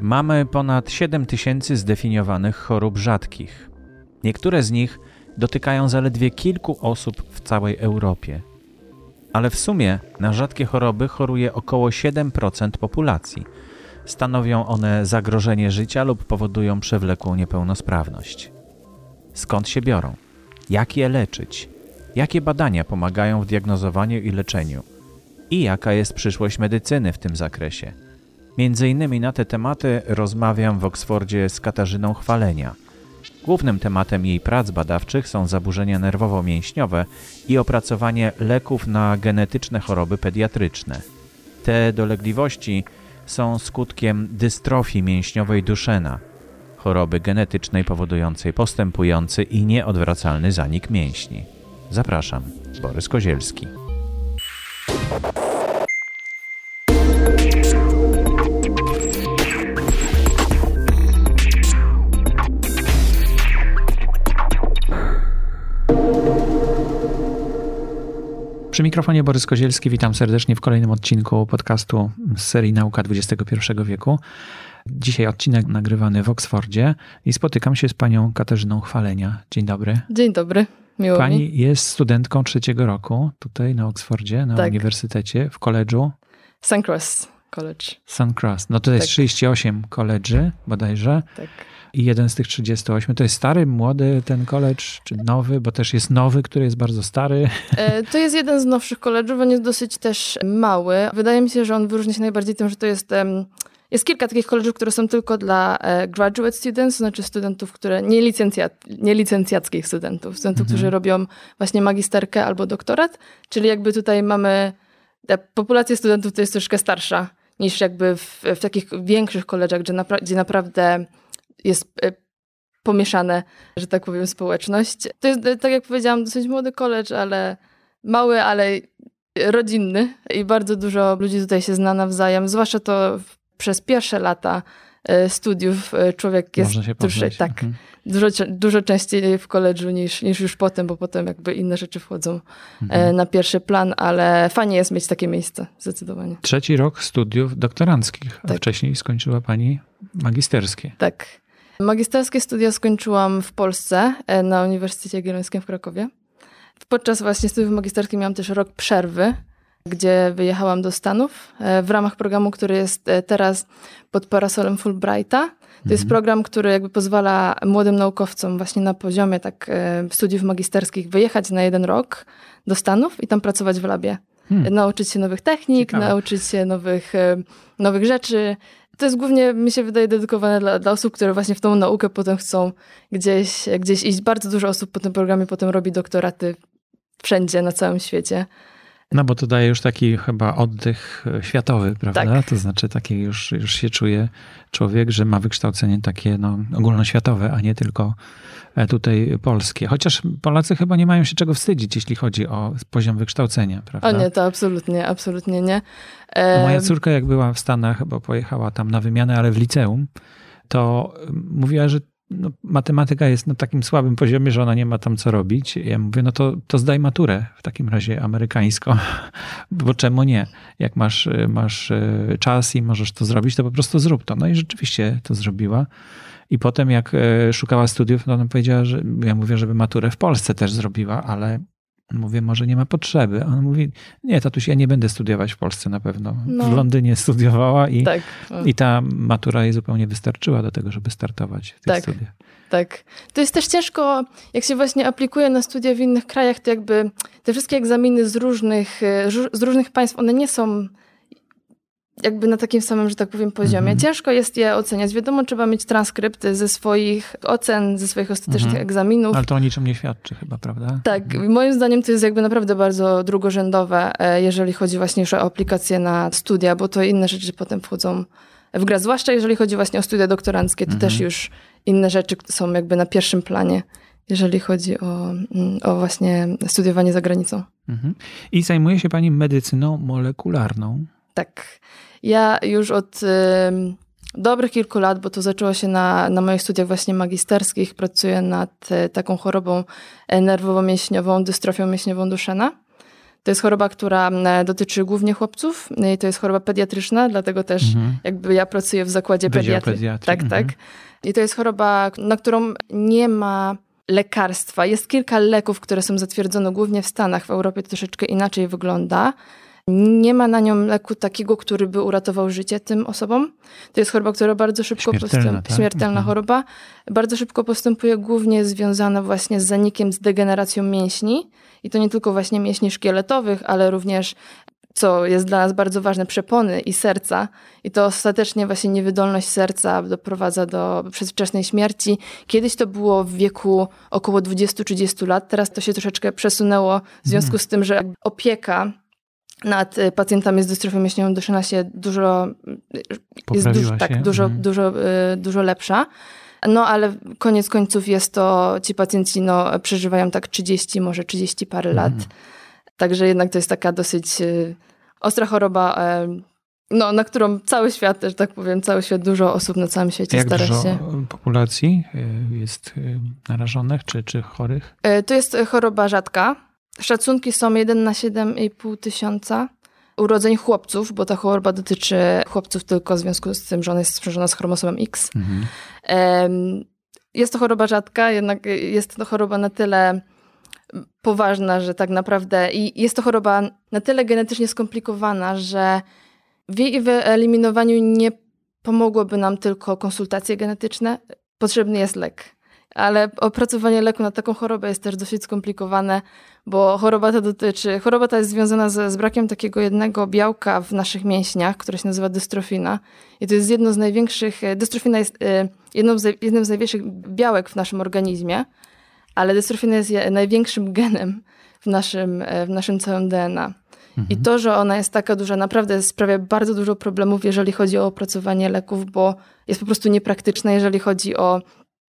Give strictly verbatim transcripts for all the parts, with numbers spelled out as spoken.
Mamy ponad siedem tysięcy zdefiniowanych chorób rzadkich. Niektóre z nich dotykają zaledwie kilku osób w całej Europie. Ale w sumie na rzadkie choroby choruje około siedem procent populacji. Stanowią one zagrożenie życia lub powodują przewlekłą niepełnosprawność. Skąd się biorą? Jak je leczyć? Jakie badania pomagają w diagnozowaniu i leczeniu? I jaka jest przyszłość medycyny w tym zakresie? Między innymi na te tematy rozmawiam w Oksfordzie z Katarzyną Chwalenia. Głównym tematem jej prac badawczych są zaburzenia nerwowo-mięśniowe i opracowanie leków na genetyczne choroby pediatryczne. Te dolegliwości są skutkiem dystrofii mięśniowej Duchenne, choroby genetycznej powodującej postępujący i nieodwracalny zanik mięśni. Zapraszam, Borys Kozielski. Przy mikrofonie Borys Kozielski, witam serdecznie w kolejnym odcinku podcastu z serii Nauka dwudziestego pierwszego wieku. Dzisiaj odcinek nagrywany w Oksfordzie i spotykam się z panią Katarzyną Chwalenia. Dzień dobry. Dzień dobry, miło Pani mi. jest studentką trzeciego roku tutaj na Oksfordzie, na tak. uniwersytecie, w koledżu Sun Cross College. Sun Cross. No to jest tak. trzydzieści osiem koledży bodajże. Tak. I jeden z tych trzydziestu ośmiu to jest stary, młody ten koledż, czy nowy, bo też jest nowy, który jest bardzo stary. E, to jest jeden z nowszych koledżów, on jest dosyć też mały. Wydaje mi się, że on wyróżnia się najbardziej tym, że to jest... Um, jest kilka takich koledżów, które są tylko dla e, graduate students, to znaczy studentów, które nie, licencjat, nie licencjackich studentów, studentów, mhm. którzy robią właśnie magisterkę albo doktorat, czyli jakby tutaj mamy... Ta populacja studentów to jest troszkę starsza niż jakby w, w takich większych koledżach, gdzie, napra- gdzie naprawdę jest pomieszane, że tak powiem, społeczność. To jest, tak jak powiedziałam, dosyć młody koledż, ale mały, ale rodzinny i bardzo dużo ludzi tutaj się zna nawzajem, zwłaszcza to przez pierwsze lata studiów człowiek jest dłużej, tak, mhm. dużo, dużo częściej w koledżu niż, niż już potem, bo potem jakby inne rzeczy wchodzą mhm. na pierwszy plan, ale fajnie jest mieć takie miejsce, zdecydowanie. Trzeci rok studiów doktoranckich, a tak. wcześniej skończyła pani magisterskie. Tak. Magisterskie studia skończyłam w Polsce na Uniwersytecie Jagiellońskim w Krakowie. Podczas właśnie studiów magisterskich miałam też rok przerwy, gdzie wyjechałam do Stanów w ramach programu, który jest teraz pod parasolem Fulbrighta. To mhm. jest program, który jakby pozwala młodym naukowcom właśnie na poziomie tak studiów magisterskich wyjechać na jeden rok do Stanów i tam pracować w labie. Hmm. Nauczyć się nowych technik, Ciekawe. nauczyć się nowych, nowych rzeczy. To jest głównie, mi się wydaje, dedykowane dla, dla osób, które właśnie w tą naukę potem chcą gdzieś, gdzieś iść. Bardzo dużo osób po tym programie potem robi doktoraty wszędzie, na całym świecie. No bo to daje już taki chyba oddech światowy, prawda? Tak. To znaczy taki już, już się czuje człowiek, że ma wykształcenie takie no, ogólnoświatowe, a nie tylko tutaj polskie. Chociaż Polacy chyba nie mają się czego wstydzić, jeśli chodzi o poziom wykształcenia, prawda? O nie, to absolutnie, absolutnie nie. E... No moja córka jak była w Stanach, bo pojechała tam na wymianę, ale w liceum, to mówiła, że no, matematyka jest na takim słabym poziomie, że ona nie ma tam co robić. Ja mówię, no to, to zdaj maturę w takim razie amerykańską, bo czemu nie? Jak masz, masz czas i możesz to zrobić, to po prostu zrób to. No i rzeczywiście to zrobiła. I potem jak szukała studiów, no ona powiedziała, że ja mówię, żeby maturę w Polsce też zrobiła, ale mówię, może nie ma potrzeby. A on mówi, nie, tatuś, ja nie będę studiować w Polsce na pewno. No. W Londynie studiowała i, tak. i ta matura jej zupełnie wystarczyła do tego, żeby startować w tych tak. studiach. Tak. To jest też ciężko, jak się właśnie aplikuje na studia w innych krajach, to jakby te wszystkie egzaminy z różnych, z różnych państw, one nie są jakby na takim samym, że tak powiem, poziomie. Mm-hmm. Ciężko jest je oceniać. Wiadomo, trzeba mieć transkrypty ze swoich ocen, ze swoich ostatecznych mm-hmm. egzaminów. Ale to o niczym nie świadczy chyba, prawda? Tak. Mm-hmm. Moim zdaniem to jest jakby naprawdę bardzo drugorzędowe, jeżeli chodzi właśnie już o aplikację na studia, bo to inne rzeczy potem wchodzą w grę. Zwłaszcza jeżeli chodzi właśnie o studia doktoranckie, to mm-hmm. też już inne rzeczy są jakby na pierwszym planie, jeżeli chodzi o, o właśnie studiowanie za granicą. Mm-hmm. I zajmuje się pani medycyną molekularną. Tak. Ja już od y, dobrych kilku lat, bo to zaczęło się na, na moich studiach właśnie magisterskich, pracuję nad y, taką chorobą nerwowo-mięśniową, dystrofią mięśniową Duchenne. To jest choroba, która dotyczy głównie chłopców. To jest choroba pediatryczna, dlatego też mhm. jakby ja pracuję w zakładzie pediatry. pediatry. Tak, mhm. tak. I to jest choroba, na którą nie ma lekarstwa. Jest kilka leków, które są zatwierdzone głównie w Stanach. W Europie to troszeczkę inaczej wygląda. Nie ma na nią leku takiego, który by uratował życie tym osobom. To jest choroba, która bardzo szybko postępuje. Tak? Śmiertelna mhm. choroba. Bardzo szybko postępuje, głównie związana właśnie z zanikiem, z degeneracją mięśni. I to nie tylko właśnie mięśni szkieletowych, ale również, co jest dla nas bardzo ważne, przepony i serca. I to ostatecznie właśnie niewydolność serca doprowadza do przedwczesnej śmierci. Kiedyś to było w wieku około dwudziestu trzydziestu lat. Teraz to się troszeczkę przesunęło w związku z tym, że opieka nad pacjentami z dystrofią mięśniową Duchenne się dużo, jest dużo, tak, dużo, mhm. dużo, dużo lepsza. No ale koniec końców jest to, ci pacjenci no, przeżywają tak trzydzieści, może trzydzieści parę lat. Mhm. Także jednak to jest taka dosyć y, ostra choroba, y, no, na którą cały świat, też tak powiem, cały świat, dużo osób na całym świecie Jak stara dużo się. populacji jest narażonych czy, czy chorych? Y, to jest choroba rzadka. Szacunki są jeden na siedem i pół tysiąca urodzeń chłopców, bo ta choroba dotyczy chłopców tylko w związku z tym, że ona jest sprzężona z chromosomem X. Mhm. Y, jest to choroba rzadka, jednak jest to choroba na tyle poważna, że tak naprawdę i jest to choroba na tyle genetycznie skomplikowana, że w jej wyeliminowaniu nie pomogłoby nam tylko konsultacje genetyczne. Potrzebny jest lek. Ale opracowanie leku na taką chorobę jest też dosyć skomplikowane, bo choroba ta dotyczy, choroba ta jest związana z, z brakiem takiego jednego białka w naszych mięśniach, które się nazywa dystrofina. I to jest jedno z największych, dystrofina jest jedną z, jednym z największych białek w naszym organizmie. Ale dystrofina jest największym genem w naszym, w naszym całym D N A. Mhm. I to, że ona jest taka duża, naprawdę sprawia bardzo dużo problemów, jeżeli chodzi o opracowanie leków, bo jest po prostu niepraktyczna, jeżeli chodzi o,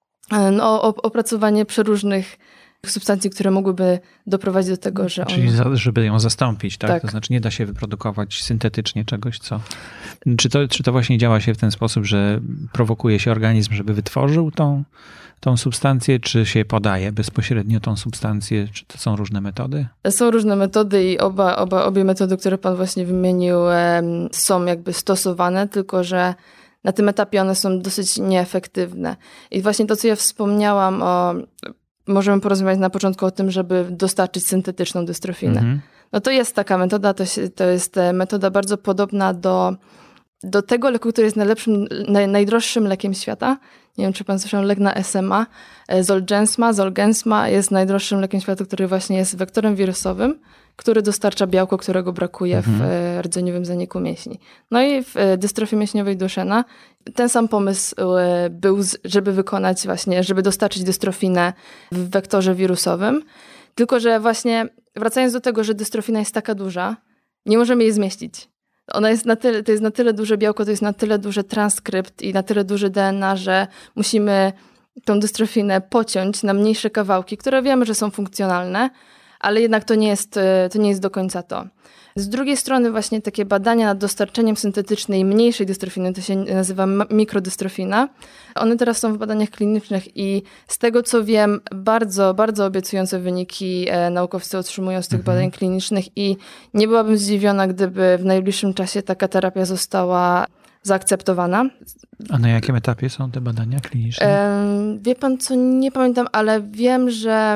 no, o opracowanie przeróżnych substancji, które mogłyby doprowadzić do tego, że Czyli ona... za, żeby ją zastąpić, tak? tak? To znaczy nie da się wyprodukować syntetycznie czegoś, co... Czy to, czy to właśnie działa się w ten sposób, że prowokuje się organizm, żeby wytworzył tą, tą substancję, czy się podaje bezpośrednio tą substancję? Czy to są różne metody? Są różne metody i oba, oba, obie metody, które pan właśnie wymienił, są jakby stosowane, tylko że na tym etapie one są dosyć nieefektywne. I właśnie to, co ja wspomniałam o... Możemy porozmawiać na początku o tym, żeby dostarczyć syntetyczną dystrofinę. Mhm. No to jest taka metoda, to, się, to jest metoda bardzo podobna do, do tego leku, który jest najlepszym, naj, najdroższym lekiem świata. Nie wiem, czy pan słyszał, lek na S M A. Zolgensma. Zolgensma jest najdroższym lekiem świata, który właśnie jest wektorem wirusowym, który dostarcza białko, którego brakuje mhm. w rdzeniowym zaniku mięśni. No i w dystrofii mięśniowej Duchenne ten sam pomysł był, żeby wykonać właśnie, żeby dostarczyć dystrofinę w wektorze wirusowym. Tylko że właśnie wracając do tego, że dystrofina jest taka duża, nie możemy jej zmieścić. Ona jest na tyle, to jest na tyle duże białko, to jest na tyle duży transkrypt i na tyle duży D N A, że musimy tą dystrofinę pociąć na mniejsze kawałki, które wiemy, że są funkcjonalne, ale jednak to nie jest, to nie jest do końca to. Z drugiej strony właśnie takie badania nad dostarczeniem syntetycznej mniejszej dystrofiny, to się nazywa mikrodystrofina. One teraz są w badaniach klinicznych i z tego co wiem, bardzo, bardzo obiecujące wyniki naukowcy otrzymują z tych mhm. badań klinicznych i nie byłabym zdziwiona, gdyby w najbliższym czasie taka terapia została zaakceptowana. A na jakim etapie są te badania kliniczne? Wie pan co, nie pamiętam, ale wiem, że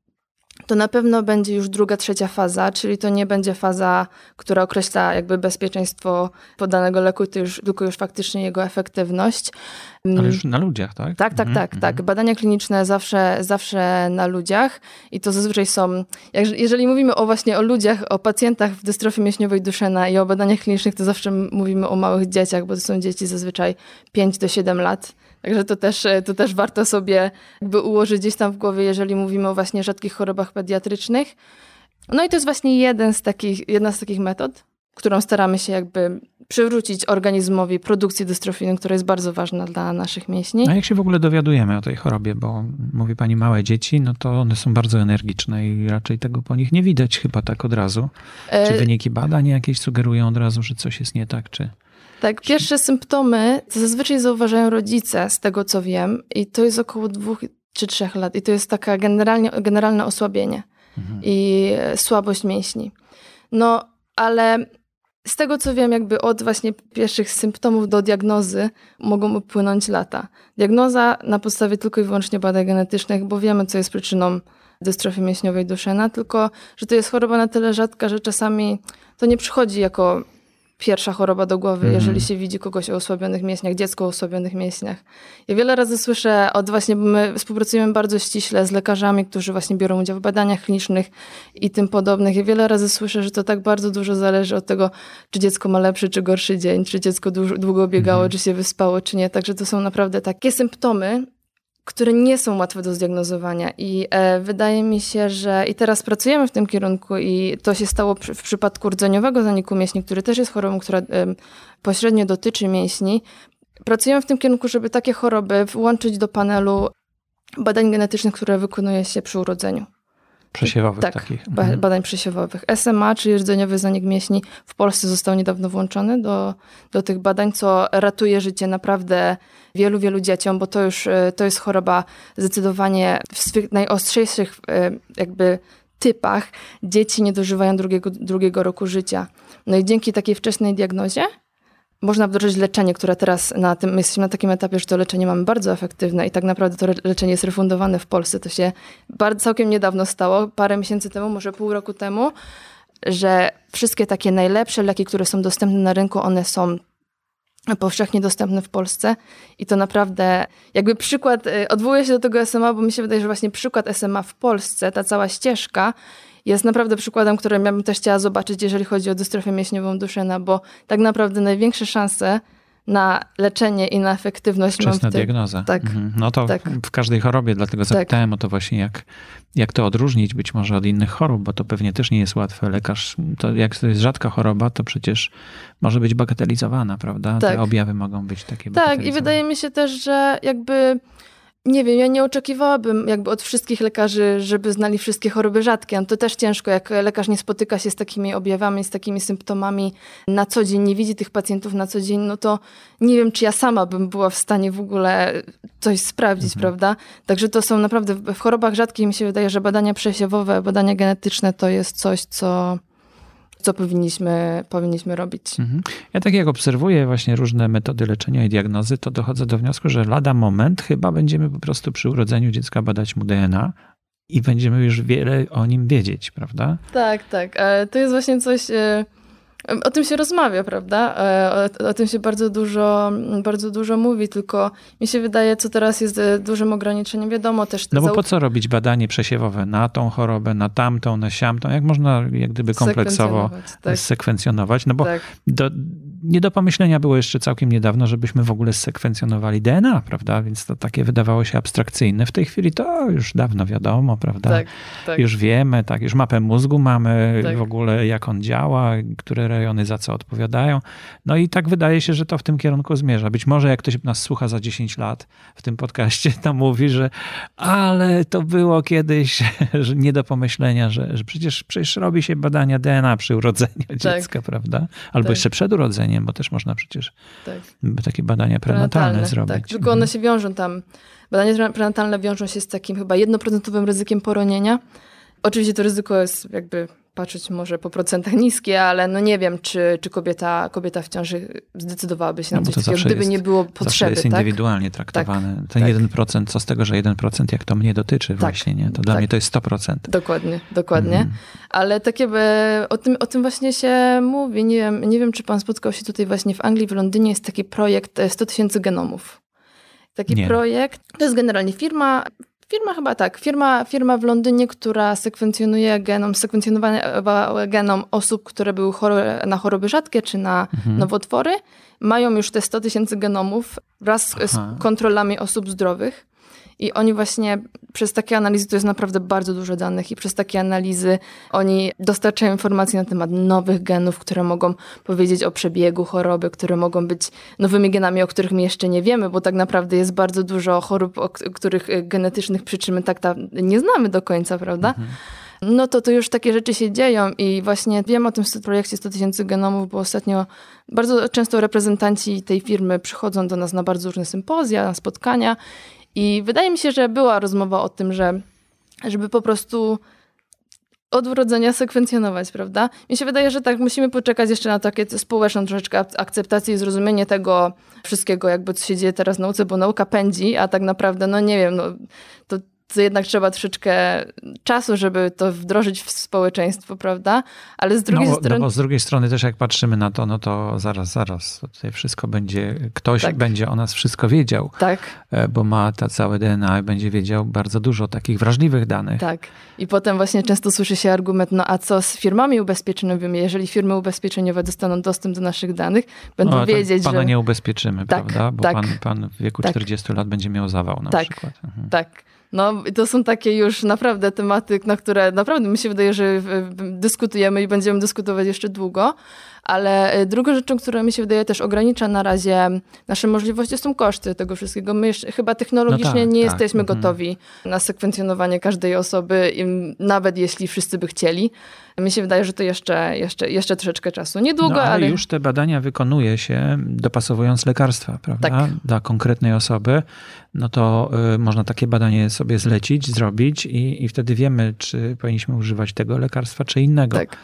to na pewno będzie już druga, trzecia faza, czyli to nie będzie faza, która określa jakby bezpieczeństwo podanego leku, to już, tylko już faktycznie jego efektywność. Ale już na ludziach, tak? Tak, tak, tak, mm-hmm. tak. Badania kliniczne zawsze, zawsze na ludziach i to zazwyczaj są, jak, jeżeli mówimy o właśnie o ludziach, o pacjentach w dystrofii mięśniowej Duchenne i o badaniach klinicznych, to zawsze mówimy o małych dzieciach, bo to są dzieci zazwyczaj pięć do siedmiu lat. Także to też, to też warto sobie jakby ułożyć gdzieś tam w głowie, jeżeli mówimy o właśnie rzadkich chorobach pediatrycznych. No i to jest właśnie jeden z takich, jedna z takich metod, którą staramy się jakby przywrócić organizmowi produkcję dystrofiny, która jest bardzo ważna dla naszych mięśni. A jak się w ogóle dowiadujemy o tej chorobie? Bo mówi pani małe dzieci, no to one są bardzo energiczne i raczej tego po nich nie widać chyba tak od razu. Czy wyniki badań jakieś sugerują od razu, że coś jest nie tak, czy... Tak, pierwsze symptomy zazwyczaj zauważają rodzice, z tego co wiem, i to jest około dwóch czy trzech lat. I to jest taka generalnie, generalne osłabienie. mhm. i słabość mięśni. No, ale z tego, co wiem, jakby od właśnie pierwszych symptomów do diagnozy mogą upłynąć lata. Diagnoza na podstawie tylko i wyłącznie badań genetycznych, bo wiemy, co jest przyczyną dystrofii mięśniowej Duchenne, tylko że to jest choroba na tyle rzadka, że czasami to nie przychodzi jako pierwsza choroba do głowy, mm. jeżeli się widzi kogoś o osłabionych mięśniach, dziecko o osłabionych mięśniach. Ja wiele razy słyszę od właśnie, bo my współpracujemy bardzo ściśle z lekarzami, którzy właśnie biorą udział w badaniach klinicznych i tym podobnych. Ja wiele razy słyszę, że to tak bardzo dużo zależy od tego, czy dziecko ma lepszy czy gorszy dzień, czy dziecko długo biegało, mm. czy się wyspało, czy nie. Także to są naprawdę takie symptomy, które nie są łatwe do zdiagnozowania i e, wydaje mi się, że i teraz pracujemy w tym kierunku i to się stało przy, w przypadku rdzeniowego zaniku mięśni, który też jest chorobą, która e, pośrednio dotyczy mięśni. Pracujemy w tym kierunku, żeby takie choroby włączyć do panelu badań genetycznych, które wykonuje się przy urodzeniu. Przesiewowych tak, takich. Mhm. badań przesiewowych. S M A, czyli rdzeniowy zanik mięśni, w Polsce został niedawno włączony do, do tych badań, co ratuje życie naprawdę wielu, wielu dzieciom, bo to już to jest choroba zdecydowanie w swych najostrzejszych jakby typach. Dzieci nie dożywają drugiego, drugiego roku życia. No i dzięki takiej wczesnej diagnozie można wdrożyć leczenie, które teraz na tym, my jesteśmy na takim etapie, że to leczenie mamy bardzo efektywne i tak naprawdę to leczenie jest refundowane w Polsce. To się bardzo, całkiem niedawno stało, parę miesięcy temu, może pół roku temu, że wszystkie takie najlepsze leki, które są dostępne na rynku, one są powszechnie dostępne w Polsce i to naprawdę jakby przykład, odwołuję się do tego S M A, bo mi się wydaje, że właśnie przykład S M A w Polsce, ta cała ścieżka jest naprawdę przykładem, który ja bym też chciała zobaczyć, jeżeli chodzi o dystrofię mięśniową Duchenne, bo tak naprawdę największe szanse na leczenie i na efektywność wczesna mam w tym. diagnoza. Tak. Mhm. No to tak. w każdej chorobie, dlatego zapytałem tak. o to właśnie, jak, jak to odróżnić być może od innych chorób, bo to pewnie też nie jest łatwe. Lekarz, to jak to jest rzadka choroba, to przecież może być bagatelizowana, prawda? Tak. Te objawy mogą być takie bagatelizowane. Tak i wydaje mi się też, że jakby nie wiem, ja nie oczekiwałabym jakby od wszystkich lekarzy, żeby znali wszystkie choroby rzadkie. No to też ciężko, jak lekarz nie spotyka się z takimi objawami, z takimi symptomami na co dzień, nie widzi tych pacjentów na co dzień, no to nie wiem, czy ja sama bym była w stanie w ogóle coś sprawdzić, mhm. prawda? Także to są naprawdę, w chorobach rzadkich mi się wydaje, że badania przesiewowe, badania genetyczne to jest coś, co... co powinniśmy, powinniśmy robić. Mhm. Ja tak jak obserwuję właśnie różne metody leczenia i diagnozy, to dochodzę do wniosku, że lada moment chyba będziemy po prostu przy urodzeniu dziecka badać mu D N A i będziemy już wiele o nim wiedzieć, prawda? Tak, tak. To jest właśnie coś... O tym się rozmawia, prawda? O, o tym się bardzo dużo, bardzo dużo mówi, tylko mi się wydaje, co teraz jest dużym ograniczeniem, wiadomo też... No bo po co robić badanie przesiewowe na tą chorobę, na tamtą, na siamtą, jak można jak gdyby kompleksowo tak. sekwencjonować, no bo tak. do, nie do pomyślenia było jeszcze całkiem niedawno, żebyśmy w ogóle sekwencjonowali D N A, prawda? Więc to takie wydawało się abstrakcyjne. W tej chwili to już dawno wiadomo, prawda? Tak, tak. Już wiemy, tak, już mapę mózgu mamy, tak. w ogóle jak on działa, które rejony za co odpowiadają. No i tak wydaje się, że to w tym kierunku zmierza. Być może jak ktoś nas słucha za dziesięć lat w tym podcaście, to mówi, że ale to było kiedyś że nie do pomyślenia, że, że przecież, przecież robi się badania D N A przy urodzeniu tak. dziecka, prawda? Albo tak. jeszcze przed urodzeniem, bo też można przecież tak. takie badania prenatalne, prenatalne zrobić. Tak. Tylko one się wiążą tam, badania prenatalne wiążą się z takim chyba jednoprocentowym ryzykiem poronienia. Oczywiście to ryzyko jest jakby patrzeć może po procentach niskie, ale no nie wiem, czy, czy kobieta, kobieta w ciąży zdecydowałaby się na no coś takiego, gdyby jest, nie było potrzeby. Zawsze jest tak? indywidualnie traktowane. Tak, Ten tak. jeden procent, co z tego, że jeden procent, jak to mnie dotyczy tak, właśnie, nie? To dla tak. mnie to jest sto procent. Dokładnie, dokładnie. Mm. Ale takie, o tym, o tym właśnie się mówi. Nie wiem, nie wiem, czy pan spotkał się tutaj właśnie w Anglii, w Londynie jest taki projekt sto tysięcy genomów. Taki nie. projekt, to jest generalnie firma, Firma chyba tak, firma, firma w Londynie, która sekwencjonuje genom, sekwencjonowała genom osób, które były chore, na choroby rzadkie czy na mhm. nowotwory. Mają już te sto tysięcy genomów wraz z, z kontrolami osób zdrowych. I oni właśnie przez takie analizy, to jest naprawdę bardzo dużo danych i przez takie analizy oni dostarczają informacji na temat nowych genów, które mogą powiedzieć o przebiegu choroby, które mogą być nowymi genami, o których my jeszcze nie wiemy, bo tak naprawdę jest bardzo dużo chorób, o których genetycznych przyczyn my tak nie znamy do końca, prawda? Mhm. No to to już takie rzeczy się dzieją i właśnie wiem o tym projekcie sto tysięcy genomów, bo ostatnio bardzo często reprezentanci tej firmy przychodzą do nas na bardzo różne sympozja, na spotkania. I wydaje mi się, że była rozmowa o tym, że żeby po prostu od urodzenia sekwencjonować, prawda? Mi się wydaje, że tak, musimy poczekać jeszcze na takie społeczną troszeczkę akceptację i zrozumienie tego wszystkiego, jakby co się dzieje teraz w nauce, bo nauka pędzi, a tak naprawdę, no nie wiem, no to to jednak trzeba troszeczkę czasu, żeby to wdrożyć w społeczeństwo, prawda? Ale z drugiej no, strony... No bo z drugiej strony też jak patrzymy na to, no to zaraz, zaraz, tutaj wszystko będzie, ktoś tak. będzie o nas wszystko wiedział, tak. bo ma ta całe D N A i będzie wiedział bardzo dużo takich wrażliwych danych. Tak. I potem właśnie często słyszy się argument, no a co z firmami ubezpieczeniowymi? Jeżeli firmy ubezpieczeniowe dostaną dostęp do naszych danych, będą no, wiedzieć, pana że... Pana nie ubezpieczymy, tak, prawda? Bo tak, pan, pan w wieku tak. czterdziestu lat będzie miał zawał na tak, przykład. Mhm. Tak. No to są takie już naprawdę tematy, na które naprawdę mi się wydaje, że dyskutujemy i będziemy dyskutować jeszcze długo, ale drugą rzeczą, która mi się wydaje też ogranicza na razie nasze możliwości, są koszty tego wszystkiego. My jeszcze, chyba technologicznie no tak, nie tak. jesteśmy mhm. gotowi na sekwencjonowanie każdej osoby, nawet jeśli wszyscy by chcieli. Mi się wydaje, że to jeszcze, jeszcze, jeszcze troszeczkę czasu. Niedługo, no, ale, ale... już te badania wykonuje się dopasowując lekarstwa, prawda? Tak. Dla konkretnej osoby. No to y, można takie badanie sobie zlecić, zrobić i, i wtedy wiemy, czy powinniśmy używać tego lekarstwa, czy innego. Tak.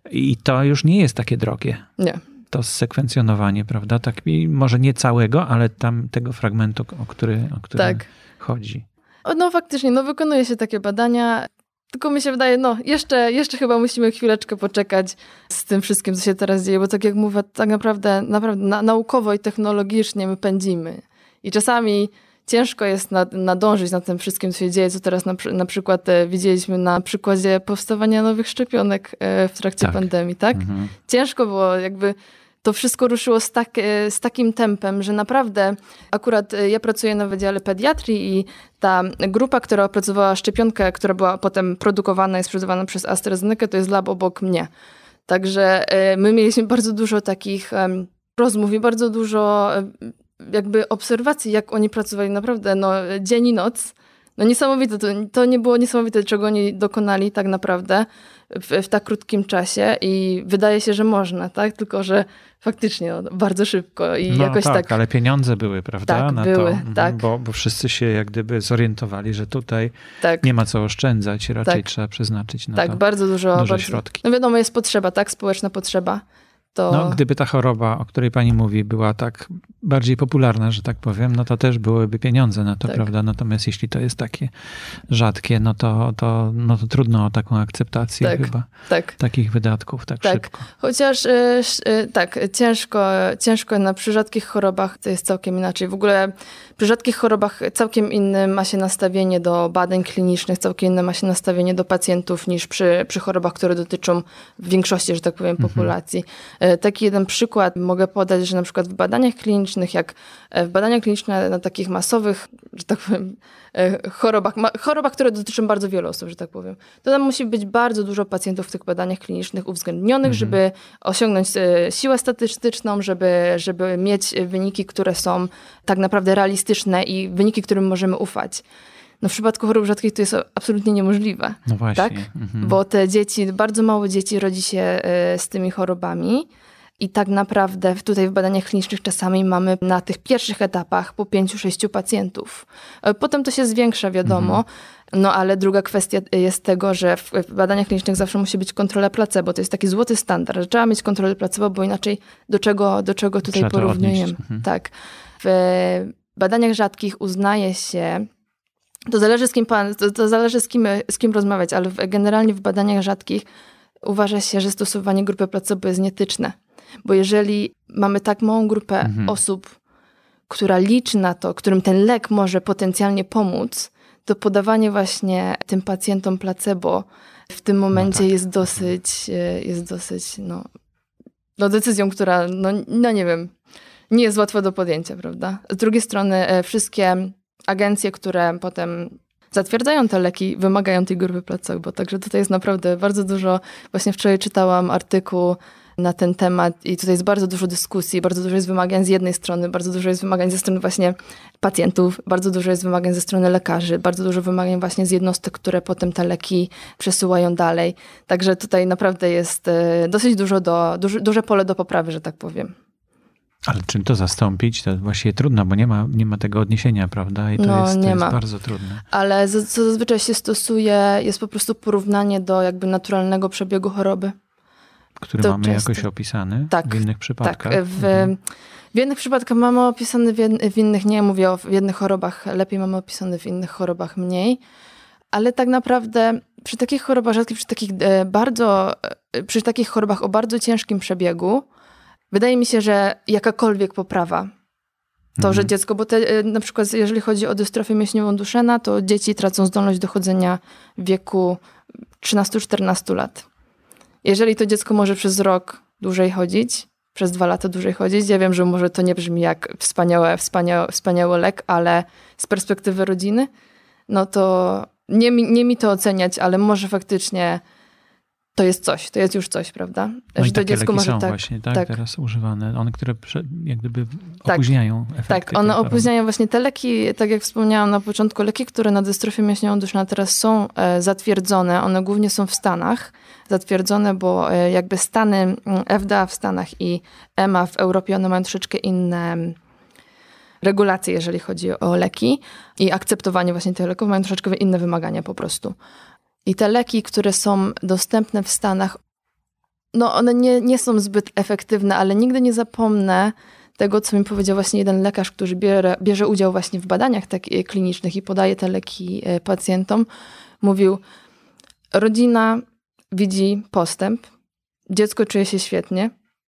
I to już nie jest takie drogie. Nie. To sekwencjonowanie, prawda? Tak, może nie całego, ale tam tego fragmentu, o który, o który tak. chodzi. No faktycznie, no wykonuje się takie badania. Tylko mi się wydaje, no jeszcze, jeszcze chyba musimy chwileczkę poczekać z tym wszystkim, co się teraz dzieje, bo tak jak mówię, tak naprawdę, naprawdę na, naukowo i technologicznie my pędzimy. I czasami ciężko jest nad, nadążyć nad tym wszystkim, co się dzieje, co teraz na, na przykład e, widzieliśmy na przykładzie powstawania nowych szczepionek e, w trakcie tak. pandemii, tak? Mhm. Ciężko było jakby... To wszystko ruszyło z, tak, z takim tempem, że naprawdę akurat ja pracuję na Wydziale Pediatrii i ta grupa, która opracowała szczepionkę, która była potem produkowana i sprzedawana przez AstraZeneca, to jest lab obok mnie. Także my mieliśmy bardzo dużo takich rozmów i bardzo dużo jakby obserwacji, jak oni pracowali naprawdę no, dzień i noc. No niesamowite, to, to nie było niesamowite, czego oni dokonali tak naprawdę w, w tak krótkim czasie i wydaje się, że można, tak? Tylko, że faktycznie no, bardzo szybko i no jakoś tak, tak... ale pieniądze były, prawda? Tak, na były, to, tak. Bo, bo wszyscy się jak gdyby zorientowali, że tutaj tak. nie ma co oszczędzać, raczej tak. trzeba przeznaczyć na tak, to bardzo dużo, duże bardzo, środki. No wiadomo, jest potrzeba, tak? Społeczna potrzeba. To... No, gdyby ta choroba, o której pani mówi, była tak bardziej popularna, że tak powiem, no to też byłyby pieniądze na to, tak. prawda? Natomiast jeśli to jest takie rzadkie, no to, to, no to trudno o taką akceptację tak, chyba tak. takich wydatków tak, tak. szybko. Chociaż y, y, tak, ciężko, ciężko na przy rzadkich chorobach to jest całkiem inaczej. W ogóle przy rzadkich chorobach całkiem inne ma się nastawienie do badań klinicznych, całkiem inne ma się nastawienie do pacjentów niż przy, przy chorobach, które dotyczą w większości, że tak powiem, populacji. Mhm. Taki jeden przykład mogę podać, że na przykład w badaniach klinicznych, jak w badaniach klinicznych na takich masowych, że tak powiem, chorobach, chorobach, które dotyczą bardzo wielu osób, że tak powiem, to tam musi być bardzo dużo pacjentów w tych badaniach klinicznych uwzględnionych, mhm. żeby osiągnąć siłę statystyczną, żeby, żeby mieć wyniki, które są tak naprawdę realistyczne i wyniki, którym możemy ufać. No w przypadku chorób rzadkich to jest absolutnie niemożliwe. No właśnie. Tak? Mhm. Bo te dzieci, bardzo mało dzieci rodzi się z tymi chorobami i tak naprawdę tutaj w badaniach klinicznych czasami mamy na tych pierwszych etapach po pięciu, sześciu pacjentów. Potem to się zwiększa, wiadomo, mhm. no ale druga kwestia jest tego, że w badaniach klinicznych zawsze musi być kontrola placebo. To jest taki złoty standard, że trzeba mieć kontrolę placebo, bo inaczej do czego, do czego tutaj trzeba porównujemy. Mhm. Tak. W badaniach rzadkich uznaje się, to zależy z kim pan, to, to zależy z kim, z kim rozmawiać, ale w, generalnie w badaniach rzadkich uważa się, że stosowanie grupy placebo jest nietyczne. Bo jeżeli mamy tak małą grupę mhm. osób, która liczy na to, którym ten lek może potencjalnie pomóc, to podawanie właśnie tym pacjentom placebo w tym momencie no tak. jest dosyć, jest dosyć, no, no decyzją, która, no, no nie wiem, nie jest łatwa do podjęcia, prawda? Z drugiej strony wszystkie agencje, które potem zatwierdzają te leki, wymagają tej grupy placebo. Także tutaj jest naprawdę bardzo dużo, właśnie wczoraj czytałam artykuł na ten temat i tutaj jest bardzo dużo dyskusji, bardzo dużo jest wymagań z jednej strony, bardzo dużo jest wymagań ze strony właśnie pacjentów, bardzo dużo jest wymagań ze strony lekarzy, bardzo dużo wymagań właśnie z jednostek, które potem te leki przesyłają dalej. Także tutaj naprawdę jest dosyć dużo do, duże, duże pole do poprawy, że tak powiem. Ale czym to zastąpić? To właściwie trudno, bo nie ma, nie ma tego odniesienia, prawda? I to, no, jest, to nie jest ma. bardzo trudne. Ale co zazwyczaj się stosuje, jest po prostu porównanie do jakby naturalnego przebiegu choroby. Który to mamy często. jakoś opisany tak, w innych przypadkach? Tak, w, mhm. w jednych przypadkach mamy opisany, w, jed, w innych nie. Mówię o w jednych chorobach lepiej, mamy opisany w innych chorobach mniej. Ale tak naprawdę przy takich chorobach rzadkich, przy takich bardzo, przy takich chorobach o bardzo ciężkim przebiegu, wydaje mi się, że jakakolwiek poprawa, to, mhm. że dziecko, bo te, na przykład jeżeli chodzi o dystrofię mięśniową Duchenne, to dzieci tracą zdolność do chodzenia w wieku trzynastu czternastu lat. Jeżeli to dziecko może przez rok dłużej chodzić, przez dwa lata dłużej chodzić, ja wiem, że może to nie brzmi jak wspaniałe, wspaniały, wspaniały lek, ale z perspektywy rodziny, no to nie mi, nie mi to oceniać, ale może faktycznie to jest coś, to jest już coś, prawda? No że i to takie dziecko leki może są tak, właśnie tak, tak teraz używane. One, które jak gdyby tak, opóźniają efekty. Tak, one opóźniają właśnie te leki, tak jak wspomniałam na początku, leki, które na dystrofię mięśniową Duchenne teraz są e, zatwierdzone, one głównie są w Stanach zatwierdzone, bo e, jakby Stany, F D A w Stanach i E M A w Europie, one mają troszeczkę inne regulacje, jeżeli chodzi o leki i akceptowanie właśnie tych leków, mają troszeczkę inne wymagania po prostu. I te leki, które są dostępne w Stanach, no one nie, nie są zbyt efektywne, ale nigdy nie zapomnę tego, co mi powiedział właśnie jeden lekarz, który bierze, bierze udział właśnie w badaniach takich klinicznych i podaje te leki pacjentom. Mówił, rodzina widzi postęp, dziecko czuje się świetnie.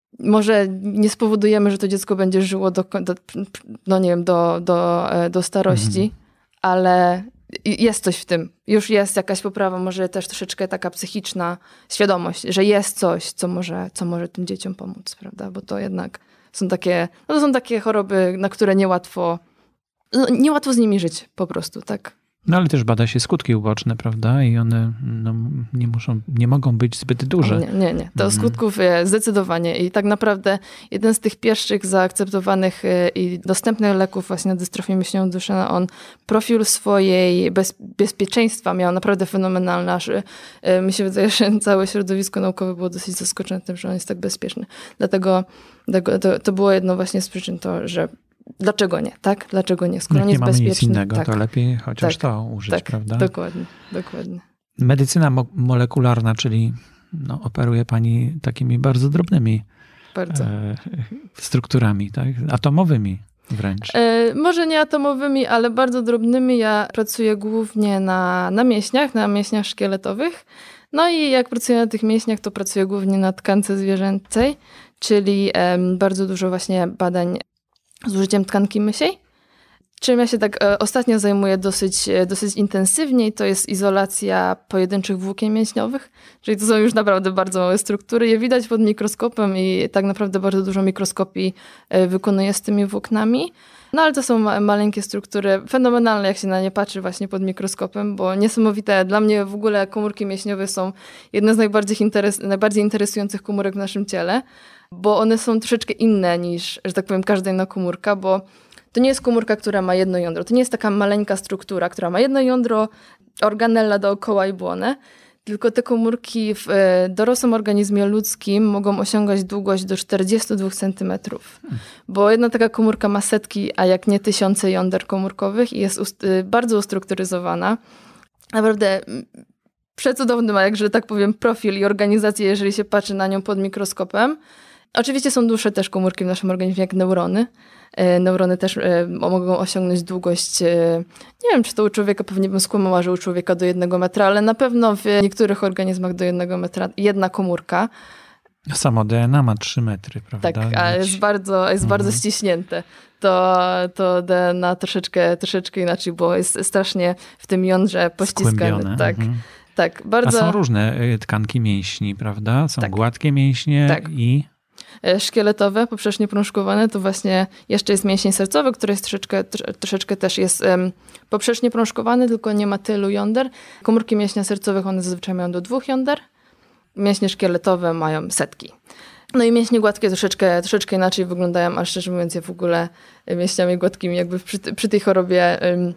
Może nie spowodujemy, że to dziecko będzie żyło do, do, no nie wiem, do, do, do starości, mhm. ale jest coś w tym. Już jest jakaś poprawa, może też troszeczkę taka psychiczna świadomość, że jest coś, co może, co może tym dzieciom pomóc, prawda? Bo to jednak są takie, no to są takie choroby, na które niełatwo, no niełatwo z nimi żyć po prostu, tak? No ale też bada się skutki uboczne, prawda? I one no, nie muszą, nie mogą być zbyt duże. Nie, nie, nie. To mhm. skutków jest zdecydowanie. I tak naprawdę jeden z tych pierwszych zaakceptowanych i dostępnych leków właśnie na dystrofię mięśniową Duchenne, on profil swojej bez, bezpieczeństwa miał naprawdę fenomenalny, aż mi się wydaje, że całe środowisko naukowe było dosyć zaskoczone tym, że on jest tak bezpieczny. Dlatego to, to było jedno właśnie z przyczyn to, że dlaczego nie, tak? Dlaczego nie? Skoro Jak nie jest mamy bezpieczny, nic innego, tak, to lepiej chociaż tak, to użyć, tak, prawda? Dokładnie, dokładnie. Medycyna mo- molekularna, czyli no, operuje pani takimi bardzo drobnymi bardzo. E, strukturami, tak? Atomowymi wręcz. E, może nie atomowymi, ale bardzo drobnymi. Ja pracuję głównie na, na mięśniach, na mięśniach szkieletowych. No i jak pracuję na tych mięśniach, to pracuję głównie na tkance zwierzęcej, czyli e, bardzo dużo właśnie badań z użyciem tkanki mysiej. Czym ja się tak e, ostatnio zajmuję dosyć, e, dosyć intensywnie, to jest izolacja pojedynczych włókien mięśniowych, czyli to są już naprawdę bardzo małe struktury. Je widać pod mikroskopem i tak naprawdę bardzo dużo mikroskopii e, wykonuję z tymi włóknami. No ale to są ma- maleńkie struktury, fenomenalne jak się na nie patrzy właśnie pod mikroskopem, bo niesamowite. Dla mnie w ogóle komórki mięśniowe są jedne z najbardziej, interes- najbardziej interesujących komórek w naszym ciele, bo one są troszeczkę inne niż, że tak powiem, każda inna komórka, bo to nie jest komórka, która ma jedno jądro. To nie jest taka maleńka struktura, która ma jedno jądro, organella dookoła i błonę, tylko te komórki w dorosłym organizmie ludzkim mogą osiągać długość do czterdzieści dwa centymetrów. Bo jedna taka komórka ma setki, a jak nie tysiące jąder komórkowych i jest ust- bardzo ustrukturyzowana. Naprawdę przecudowny ma, jak że tak powiem, profil i organizację, jeżeli się patrzy na nią pod mikroskopem. Oczywiście są dłuższe też komórki w naszym organizmie, jak neurony. Neurony też mogą osiągnąć długość, nie wiem, czy to u człowieka, pewnie bym skłamała, że u człowieka do jednego metra, ale na pewno w niektórych organizmach do jednego metra jedna komórka. Samo D N A ma trzy metry, prawda? Tak, a jest bardzo, jest mhm. bardzo ściśnięte. To, to D N A troszeczkę, troszeczkę inaczej, bo jest strasznie w tym jądrze pościskane. Tak, mhm. tak, bardzo... A są różne tkanki mięśni, prawda? Są tak. gładkie mięśnie tak. i... szkieletowe, poprzecznie prążkowane, to właśnie jeszcze jest mięsień sercowy, który jest troszeczkę, troszeczkę też jest um, poprzecznie prążkowany, tylko nie ma tylu jąder. Komórki mięśnia sercowych, one zazwyczaj mają do dwóch jąder. Mięśnie szkieletowe mają setki. No i mięśnie gładkie troszeczkę, troszeczkę inaczej wyglądają, a szczerze mówiąc ja w ogóle mięśniami gładkimi jakby przy, przy tej chorobie um,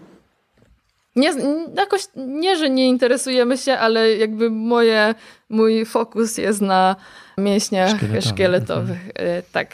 nie, jakoś nie, że nie interesujemy się, ale jakby moje, mój fokus jest na mięśniach szkieletowych. szkieletowych. Tak.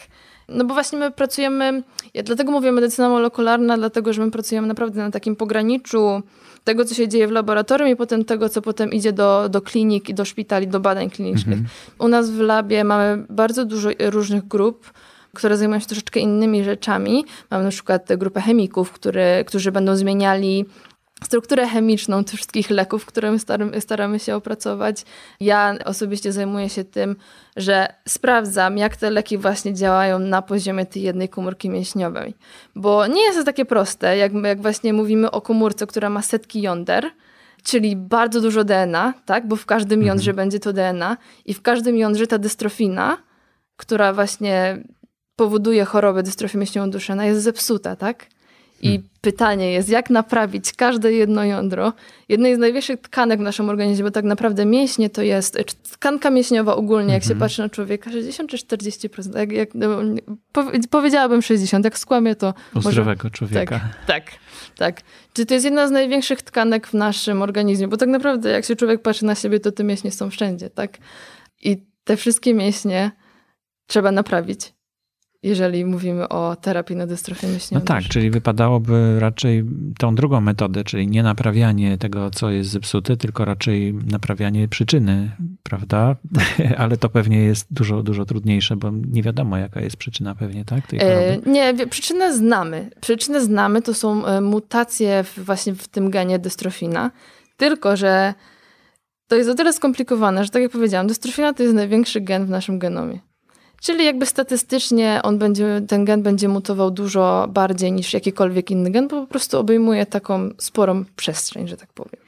No bo właśnie my pracujemy, ja dlatego mówię medycyna molekularna, dlatego że my pracujemy naprawdę na takim pograniczu tego, co się dzieje w laboratorium i potem tego, co potem idzie do, do klinik i do szpitali, do badań klinicznych. Mhm. U nas w labie mamy bardzo dużo różnych grup, które zajmują się troszeczkę innymi rzeczami. Mamy na przykład grupę chemików, który, którzy będą zmieniali strukturę chemiczną tych wszystkich leków, które my staramy, staramy się opracować. Ja osobiście zajmuję się tym, że sprawdzam, jak te leki właśnie działają na poziomie tej jednej komórki mięśniowej. Bo nie jest to takie proste, jak, jak właśnie mówimy o komórce, która ma setki jąder, czyli bardzo dużo D N A, tak? Bo w każdym jądrze mhm. będzie to D N A i w każdym jądrze ta dystrofina, która właśnie powoduje chorobę dystrofię mięśniową Duchenne, jest zepsuta, tak? I hmm. pytanie jest, jak naprawić każde jedno jądro. Jednej z największych tkanek w naszym organizmie, bo tak naprawdę mięśnie to jest, tkanka mięśniowa ogólnie, jak mm-hmm. się patrzy na człowieka, sześćdziesiąt czy czterdzieści procent. Jak, jak, no, powiedziałabym sześćdziesiąt, jak skłamię to... U zdrowego może... człowieka. Tak, tak, tak. Czy to jest jedna z największych tkanek w naszym organizmie, bo tak naprawdę jak się człowiek patrzy na siebie, to te mięśnie są wszędzie, tak? I te wszystkie mięśnie trzeba naprawić, jeżeli mówimy o terapii na dystrofię mięśniową. No tak, czyli wypadałoby raczej tą drugą metodę, czyli nie naprawianie tego, co jest zepsute, tylko raczej naprawianie przyczyny, prawda? Ale to pewnie jest dużo, dużo trudniejsze, bo nie wiadomo, jaka jest przyczyna pewnie, tak? Tej choroby. E, nie, przyczynę znamy. Przyczynę znamy, to są mutacje w, właśnie w tym genie dystrofina, tylko że to jest o tyle skomplikowane, że tak jak powiedziałam, dystrofina to jest największy gen w naszym genomie. Czyli jakby statystycznie on będzie, ten gen będzie mutował dużo bardziej niż jakikolwiek inny gen, bo po prostu obejmuje taką sporą przestrzeń, że tak powiem.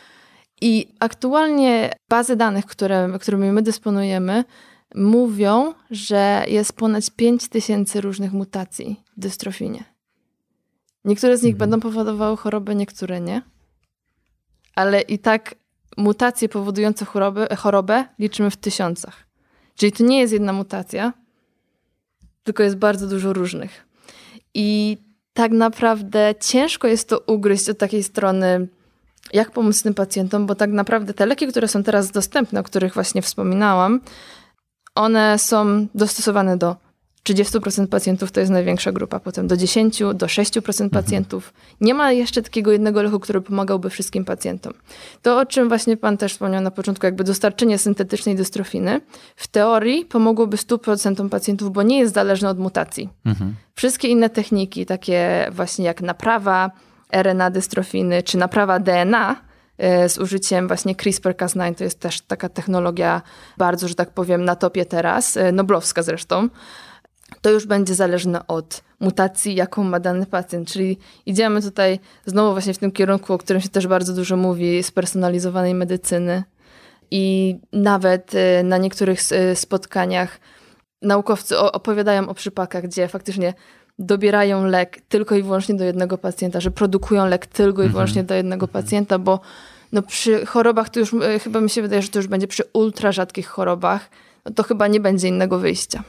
I aktualnie bazy danych, które, którymi my dysponujemy, mówią, że jest ponad pięć tysięcy różnych mutacji w dystrofinie. Niektóre z nich mhm. będą powodowały chorobę, niektóre nie. Ale i tak mutacje powodujące chorobę, chorobę liczymy w tysiącach. Czyli to nie jest jedna mutacja, tylko jest bardzo dużo różnych. I tak naprawdę ciężko jest to ugryźć od takiej strony, jak pomóc tym pacjentom, bo tak naprawdę te leki, które są teraz dostępne, o których właśnie wspominałam, one są dostosowane do trzydzieści procent pacjentów, to jest największa grupa, potem do dziesięć do sześciu procent mhm. pacjentów. Nie ma jeszcze takiego jednego leku, który pomagałby wszystkim pacjentom. To, o czym właśnie pan też wspomniał na początku, jakby dostarczenie syntetycznej dystrofiny, w teorii pomogłoby stu procentom pacjentów, bo nie jest zależne od mutacji. Mhm. Wszystkie inne techniki, takie właśnie jak naprawa R N A dystrofiny, czy naprawa D N A z użyciem właśnie CRISPR Cas nine, to jest też taka technologia bardzo, że tak powiem, na topie teraz, noblowska zresztą, to już będzie zależne od mutacji, jaką ma dany pacjent. Czyli idziemy tutaj znowu właśnie w tym kierunku, o którym się też bardzo dużo mówi, spersonalizowanej medycyny. I nawet na niektórych spotkaniach naukowcy opowiadają o przypadkach, gdzie faktycznie dobierają lek tylko i wyłącznie do jednego pacjenta, że produkują lek tylko i wyłącznie mhm. do jednego pacjenta, bo no przy chorobach to już chyba mi się wydaje, że to już będzie przy ultra rzadkich chorobach, no to chyba nie będzie innego wyjścia.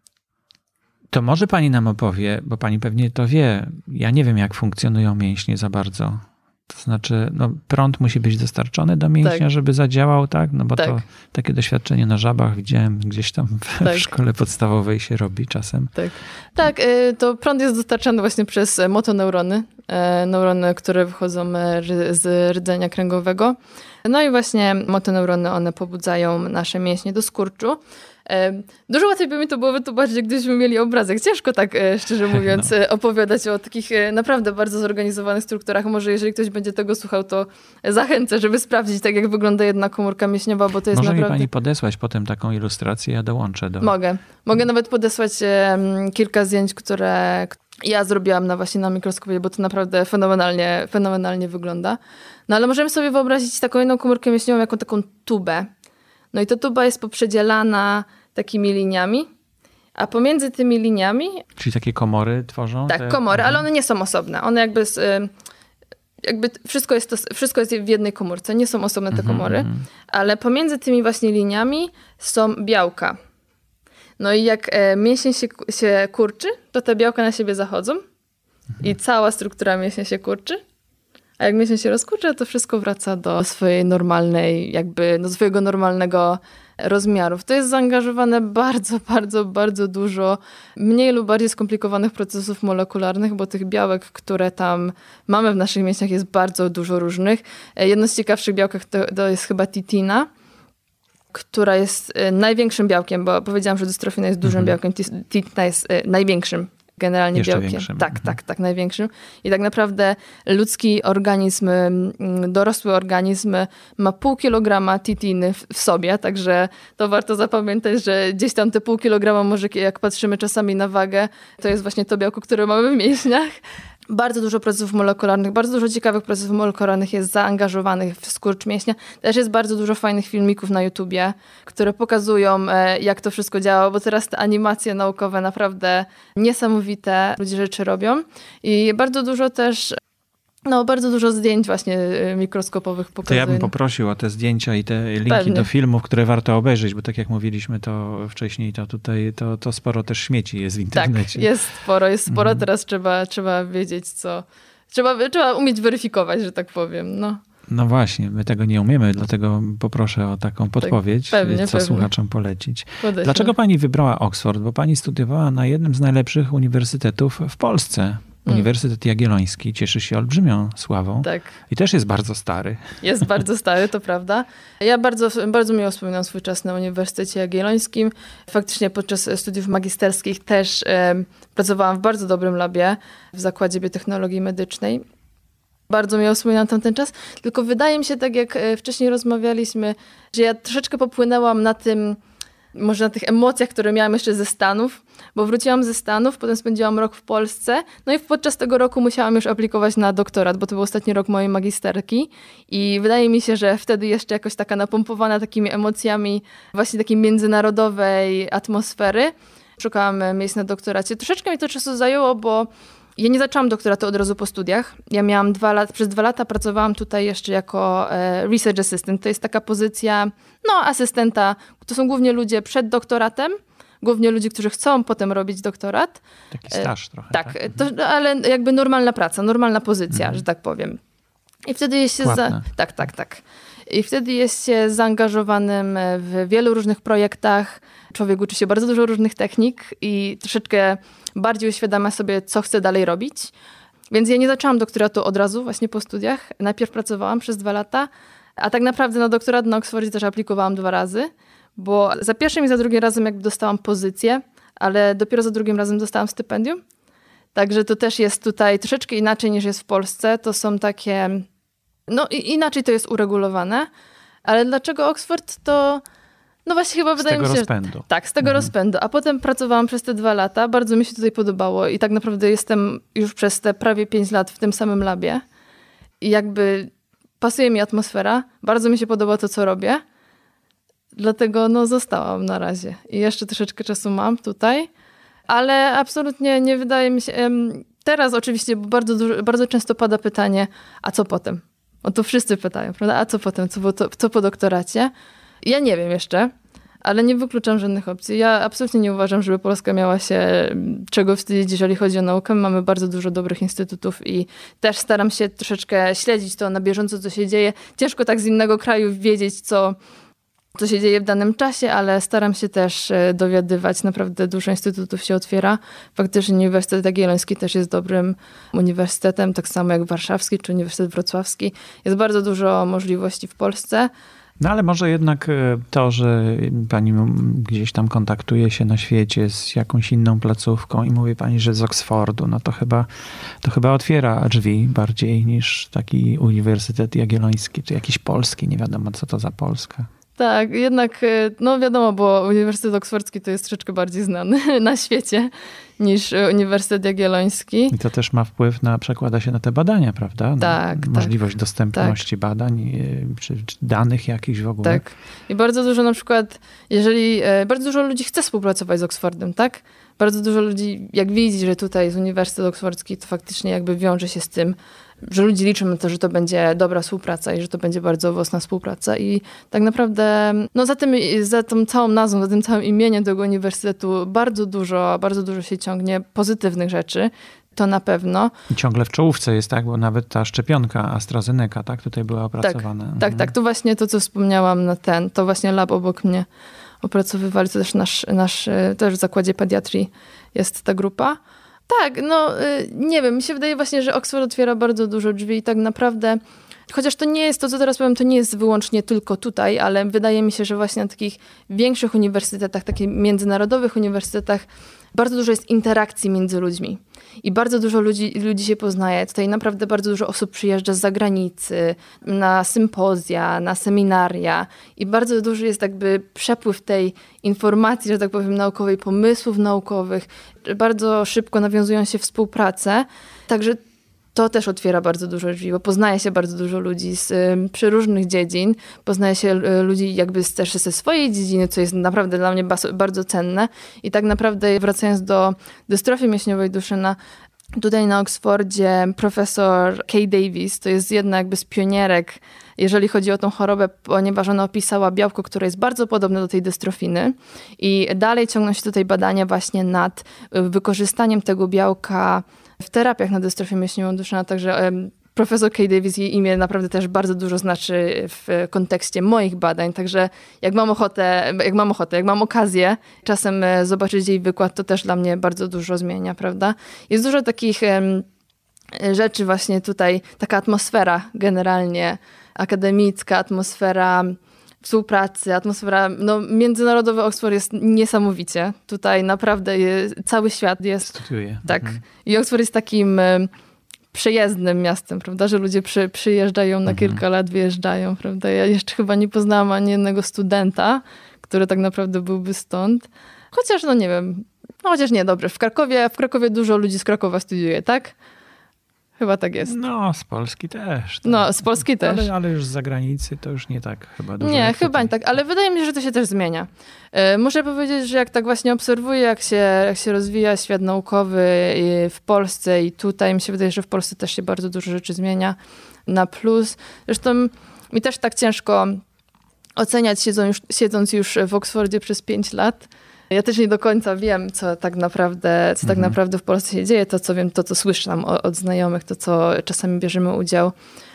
To może pani nam opowie, bo pani pewnie to wie. Ja nie wiem, jak funkcjonują mięśnie za bardzo. To znaczy, no, prąd musi być dostarczony do mięśnia, tak. żeby zadziałał, tak? No bo tak. to takie doświadczenie na żabach widziałem gdzieś tam w, tak. w szkole podstawowej się robi czasem. Tak, tak, to prąd jest dostarczany właśnie przez motoneurony, neurony, które wychodzą z rdzenia kręgowego. No i właśnie motoneurony, one pobudzają nasze mięśnie do skurczu. Dużo łatwiej by mi to było wytłumaczyć, gdybyśmy mieli obrazek. Ciężko tak, szczerze mówiąc, no. opowiadać o takich naprawdę bardzo zorganizowanych strukturach. Może jeżeli ktoś będzie tego słuchał, to zachęcę, żeby sprawdzić, tak jak wygląda jedna komórka mięśniowa, bo to jest Może naprawdę... Może mi pani podesłać potem taką ilustrację, ja dołączę do... Mogę. Mogę nawet podesłać kilka zdjęć, które ja zrobiłam na właśnie na mikroskopie, bo to naprawdę fenomenalnie, fenomenalnie wygląda. No ale możemy sobie wyobrazić taką jedną komórkę mięśniową jako taką tubę. No i ta tuba jest poprzedzielana takimi liniami, a pomiędzy tymi liniami... Czyli takie komory tworzą? Tak, te... komory, ale one nie są osobne. One jakby... Z, jakby wszystko jest, to, wszystko jest w jednej komórce, nie są osobne te komory, mm-hmm. ale pomiędzy tymi właśnie liniami są białka. No i jak mięsień się, się kurczy, to te białka na siebie zachodzą mm-hmm. i cała struktura mięśnia się kurczy, A jak miesiąc się rozkurcza, to wszystko wraca do swojej normalnej, jakby do swojego normalnego rozmiarów. To jest zaangażowane bardzo, bardzo, bardzo dużo mniej lub bardziej skomplikowanych procesów molekularnych, bo tych białek, które tam mamy w naszych mięśniach jest bardzo dużo różnych. Jedno z ciekawszych białek to, to jest chyba titina, która jest największym białkiem, bo powiedziałam, że dystrofina jest dużym mhm. białkiem, titina jest największym generalnie Jeszcze białkiem. Większym. Tak, mhm. tak, tak, największym. I tak naprawdę ludzki organizm, dorosły organizm ma pół kilograma titiny w, w sobie, także to warto zapamiętać, że gdzieś tam te pół kilograma może, jak patrzymy czasami na wagę, to jest właśnie to białko, które mamy w mięśniach. Bardzo dużo procesów molekularnych, bardzo dużo ciekawych procesów molekularnych jest zaangażowanych w skurcz mięśnia. Też jest bardzo dużo fajnych filmików na YouTubie, które pokazują, jak to wszystko działa, bo teraz te animacje naukowe naprawdę niesamowite ludzie rzeczy robią. I bardzo dużo też, no bardzo dużo zdjęć właśnie mikroskopowych pokazuje. To ja bym poprosił o te zdjęcia i te linki Pewnie. do filmów, które warto obejrzeć, bo tak jak mówiliśmy to wcześniej, to tutaj to, to sporo też śmieci jest w internecie. Tak, jest sporo, jest sporo. Mhm. Teraz trzeba, trzeba wiedzieć, co... Trzeba, trzeba umieć weryfikować, że tak powiem, no. No właśnie, my tego nie umiemy, dlatego poproszę o taką podpowiedź, tak, pewnie, co pewnie. słuchaczom polecić. Podeślę. Dlaczego pani wybrała Oxford? Bo pani studiowała na jednym z najlepszych uniwersytetów w Polsce. Uniwersytet Jagielloński cieszy się olbrzymią sławą. Tak. I też jest bardzo stary. Jest bardzo stary, to prawda. Ja bardzo, bardzo miło wspominam swój czas na Uniwersytecie Jagiellońskim. Faktycznie podczas studiów magisterskich też e, pracowałam w bardzo dobrym labie w Zakładzie Biotechnologii Medycznej. Bardzo miło wspominam tamten czas. Tylko wydaje mi się, tak jak wcześniej rozmawialiśmy, że ja troszeczkę popłynęłam na tym, może na tych emocjach, które miałam jeszcze ze Stanów, bo wróciłam ze Stanów, potem spędziłam rok w Polsce, no i podczas tego roku musiałam już aplikować na doktorat, bo to był ostatni rok mojej magisterki i wydaje mi się, że wtedy jeszcze jakoś taka napompowana takimi emocjami właśnie takiej międzynarodowej atmosfery. Szukałam miejsc na doktoracie. Troszeczkę mi to czasu zajęło, bo ja nie zaczęłam doktoratu od razu po studiach. Ja miałam dwa lata, przez dwa lata pracowałam tutaj jeszcze jako e, research assistant. To jest taka pozycja, no asystenta. To są głównie ludzie przed doktoratem, głównie ludzie, którzy chcą potem robić doktorat. Taki staż trochę. Tak, tak? To, ale jakby normalna praca, normalna pozycja, mhm. że tak powiem. I wtedy jest się... Za... Tak, tak, tak. I wtedy jest się zaangażowanym w wielu różnych projektach. Człowiek uczy się bardzo dużo różnych technik i troszeczkę bardziej uświadamia sobie, co chce dalej robić. Więc ja nie zaczęłam doktoratu od razu, właśnie po studiach. Najpierw pracowałam przez dwa lata, a tak naprawdę na doktorat na Oxfordzie też aplikowałam dwa razy, bo za pierwszym i za drugim razem jakby dostałam pozycję, ale dopiero za drugim razem dostałam stypendium. Także to też jest tutaj troszeczkę inaczej niż jest w Polsce. To są takie... No inaczej to jest uregulowane, ale dlaczego Oxford to... No właśnie chyba z wydaje mi się... Z tego rozpędu. Tak, z tego mhm. rozpędu. A potem pracowałam przez te dwa lata. Bardzo mi się tutaj podobało i tak naprawdę jestem już przez te prawie pięć lat w tym samym labie. I jakby pasuje mi atmosfera. Bardzo mi się podoba to, co robię. Dlatego no zostałam na razie. I jeszcze troszeczkę czasu mam tutaj. Ale absolutnie nie wydaje mi się... Teraz oczywiście bardzo, dużo, bardzo często pada pytanie, a co potem? O to wszyscy pytają, prawda? A co potem? Co, co, co po doktoracie? Ja nie wiem jeszcze, ale nie wykluczam żadnych opcji. Ja absolutnie nie uważam, żeby Polska miała się czego wstydzić, jeżeli chodzi o naukę. Mamy bardzo dużo dobrych instytutów i też staram się troszeczkę śledzić to na bieżąco, co się dzieje. Ciężko tak z innego kraju wiedzieć, co, co się dzieje w danym czasie, ale staram się też dowiadywać. Naprawdę dużo instytutów się otwiera. Faktycznie Uniwersytet Jagielloński też jest dobrym uniwersytetem, tak samo jak Warszawski czy Uniwersytet Wrocławski. Jest bardzo dużo możliwości w Polsce. No ale może jednak to, że pani gdzieś tam kontaktuje się na świecie z jakąś inną placówką i mówi pani, że z Oxfordu, no to chyba, to chyba otwiera drzwi bardziej niż taki Uniwersytet Jagielloński, czy jakiś polski, nie wiadomo co to za Polska. Tak, jednak, no wiadomo, bo Uniwersytet Oksfordzki to jest troszeczkę bardziej znany na świecie niż Uniwersytet Jagielloński. I to też ma wpływ na, przekłada się na te badania, prawda? Tak, możliwość tak, dostępności tak. badań, czy, czy danych jakichś w ogóle. Tak. I bardzo dużo na przykład, jeżeli, bardzo dużo ludzi chce współpracować z Oxfordem, tak? Bardzo dużo ludzi, jak widzi, że tutaj jest Uniwersytet Oksfordzki, to faktycznie jakby wiąże się z tym, że ludzie liczą na to, że to będzie dobra współpraca i że to będzie bardzo owocna współpraca. I tak naprawdę no za, tym, za tą całą nazwą, za tym całym imieniem tego uniwersytetu bardzo dużo, bardzo dużo się ciągnie pozytywnych rzeczy. to na pewno. I ciągle w czołówce jest, tak, bo nawet ta szczepionka AstraZeneca, tak, tutaj była opracowana. Tak, mhm. tak, tak, to właśnie to, co wspomniałam na ten, to właśnie lab obok mnie opracowywali, to też nasz, nasz też w zakładzie pediatrii jest ta grupa. Tak, no nie wiem, mi się wydaje właśnie, że Oxford otwiera bardzo dużo drzwi i tak naprawdę, chociaż to nie jest, to co teraz powiem, to nie jest wyłącznie tylko tutaj, ale wydaje mi się, że właśnie na takich większych uniwersytetach, takich międzynarodowych uniwersytetach bardzo dużo jest interakcji między ludźmi i bardzo dużo ludzi, ludzi się poznaje. Tutaj naprawdę bardzo dużo osób przyjeżdża z zagranicy, na sympozja, na seminaria i bardzo duży jest jakby przepływ tej informacji, że tak powiem, naukowej, pomysłów naukowych. Bardzo szybko nawiązują się współprace, także to też otwiera bardzo dużo drzwi, bo poznaje się bardzo dużo ludzi z y, przeróżnych dziedzin, poznaje się y, ludzi jakby z, też ze swojej dziedziny, co jest naprawdę dla mnie bas, bardzo cenne. I tak naprawdę wracając do dystrofii mięśniowej Duchenne, tutaj na Oksfordzie profesor Kay Davis, to jest jedna jakby z pionierek, jeżeli chodzi o tą chorobę, ponieważ ona opisała białko, które jest bardzo podobne do tej dystrofiny i dalej ciągną się tutaj badania właśnie nad wykorzystaniem tego białka w terapiach na dystrofię mięśniową Duchenne, także um, profesor Kay Davis, jej imię naprawdę też bardzo dużo znaczy w kontekście moich badań, także jak mam ochotę, jak mam ochotę, jak mam okazję czasem zobaczyć jej wykład, to też dla mnie bardzo dużo zmienia, prawda? Jest dużo takich um, rzeczy właśnie tutaj, taka atmosfera generalnie akademicka, atmosfera współpracy, atmosfera, no międzynarodowy Oxford jest niesamowicie. Tutaj naprawdę jest, cały świat jest... Studiuje. Tak. Mhm. I Oxford jest takim y, przejezdnym miastem, prawda, że ludzie przy, przyjeżdżają na mhm. kilka lat, wyjeżdżają, prawda. Ja jeszcze chyba nie poznałam ani jednego studenta, który tak naprawdę byłby stąd. Chociaż, no nie wiem, no chociaż nie, dobrze. W Krakowie, w Krakowie dużo ludzi z Krakowa studiuje, tak? Chyba tak jest. No, z Polski też. Tak. No, z Polski też. Ale, ale już z zagranicy to już nie tak chyba dużo. Nie, chyba nie tak, ale wydaje mi się, że to się też zmienia. Muszę powiedzieć, że jak tak właśnie obserwuję, jak się, jak się rozwija świat naukowy w Polsce i tutaj, mi się wydaje, że w Polsce też się bardzo dużo rzeczy zmienia na plus. Zresztą mi też tak ciężko oceniać, siedząc już, siedząc już w Oksfordzie przez pięć lat. Ja też nie do końca wiem, co tak naprawdę, co mhm. tak naprawdę w Polsce się dzieje. To, co wiem, to, co słyszę tam od znajomych, to, co czasami bierzemy udział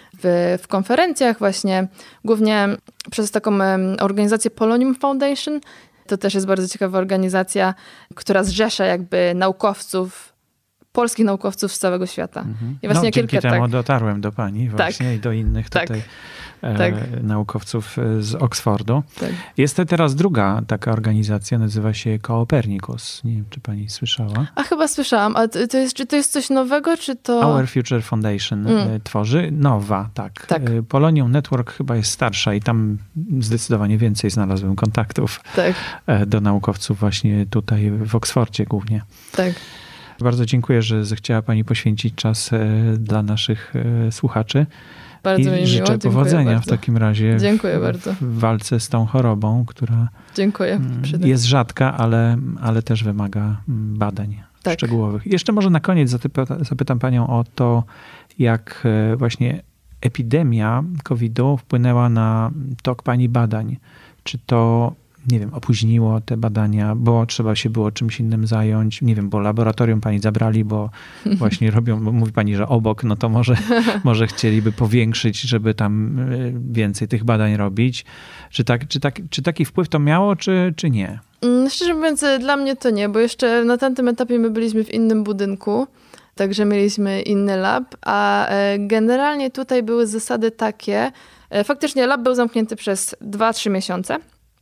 w, w konferencjach właśnie, głównie przez taką organizację Polonium Foundation. To też jest bardzo ciekawa organizacja, która zrzesza jakby naukowców, polskich naukowców z całego świata. Mhm. I właśnie no, dzięki kilka, temu tak. dotarłem do pani właśnie tak. i do innych tutaj tak. e, tak. naukowców z Oksfordu. Tak. Jest to teraz druga taka organizacja, nazywa się Copernicus. Nie wiem, czy pani słyszała. A chyba słyszałam. A to jest, czy to jest coś nowego, czy to... Our Future Foundation mm. tworzy. Nowa, tak. tak. Polonium Network chyba jest starsza i tam zdecydowanie więcej znalazłem kontaktów tak. do naukowców właśnie tutaj w Oksfordzie głównie. Tak. Bardzo dziękuję, że zechciała pani poświęcić czas dla naszych słuchaczy. Bardzo I mi życzę miło. powodzenia bardzo. w takim razie Dziękuję w, bardzo. w walce z tą chorobą, która Dziękuję. jest rzadka, ale, ale też wymaga badań tak. szczegółowych. Jeszcze może na koniec zapytam, zapytam panią o to, jak właśnie epidemia kowida wpłynęła na tok pani badań. Czy to, nie wiem, opóźniło te badania, bo trzeba się było czymś innym zająć. Nie wiem, bo laboratorium pani zabrali, bo właśnie robią, bo mówi pani, że obok, no to może, może chcieliby powiększyć, żeby tam więcej tych badań robić. Czy, tak, czy, tak, czy taki wpływ to miało, czy, czy nie? Szczerze mówiąc, dla mnie to nie, bo jeszcze na tamtym etapie my byliśmy w innym budynku, także mieliśmy inny lab, a generalnie tutaj były zasady takie, faktycznie lab był zamknięty przez dwa trzy miesiące,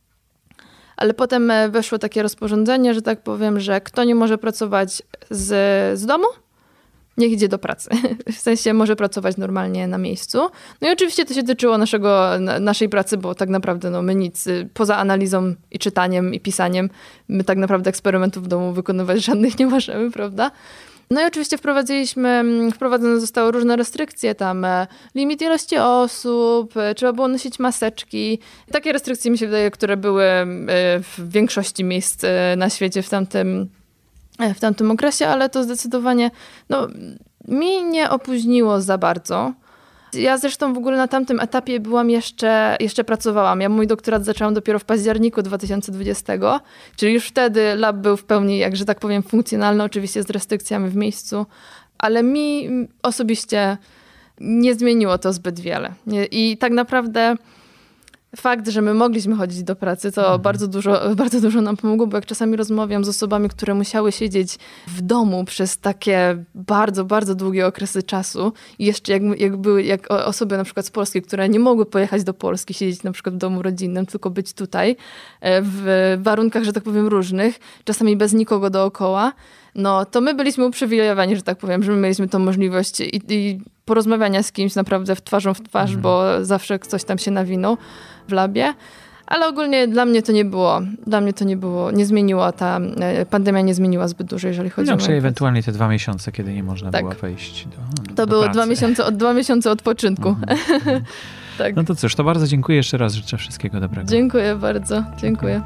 ale potem weszło takie rozporządzenie, że tak powiem, że kto nie może pracować z, z domu, niech idzie do pracy. W sensie może pracować normalnie na miejscu. No i oczywiście to się tyczyło naszego, naszej pracy, bo tak naprawdę no, my nic, poza analizą i czytaniem i pisaniem, my tak naprawdę eksperymentów w domu wykonywać żadnych nie możemy, prawda? No i oczywiście wprowadziliśmy, wprowadzone zostały różne restrykcje, tam limit ilości osób, trzeba było nosić maseczki. Takie restrykcje mi się wydaje, które były w większości miejsc na świecie w tamtym, w tamtym okresie, ale to zdecydowanie no, mi nie opóźniło za bardzo. Ja zresztą w ogóle na tamtym etapie byłam jeszcze, jeszcze pracowałam. Ja mój doktorat zaczęłam dopiero w październiku dwa tysiące dwudziestego, czyli już wtedy lab był w pełni, jak że tak powiem, funkcjonalny, oczywiście z restrykcjami w miejscu. ale mi osobiście nie zmieniło to zbyt wiele. Nie, i tak naprawdę fakt, że my mogliśmy chodzić do pracy, to mhm. bardzo dużo, bardzo dużo nam pomogło, bo jak czasami rozmawiam z osobami, które musiały siedzieć w domu przez takie bardzo, bardzo długie okresy czasu i jeszcze jak, jak były jak osoby na przykład z Polski, które nie mogły pojechać do Polski, siedzieć na przykład w domu rodzinnym, tylko być tutaj w warunkach, że tak powiem, różnych, czasami bez nikogo dookoła, no to my byliśmy uprzywilejowani, że tak powiem, że my mieliśmy tą możliwość i, i porozmawiania z kimś naprawdę w twarzą w twarz, mhm. bo zawsze coś tam się nawinął w labie. Ale ogólnie dla mnie to nie było, dla mnie to nie było, nie zmieniła ta pandemia, nie zmieniła zbyt dużo, jeżeli chodzi no, o... No, czyli ewentualnie te dwa miesiące, kiedy nie można tak. było wejść do To do było pracy. dwa miesiące, od, dwa miesiące odpoczynku. Mhm. tak. No to cóż, to bardzo dziękuję jeszcze raz, życzę wszystkiego dobrego. Dziękuję bardzo, dziękuję.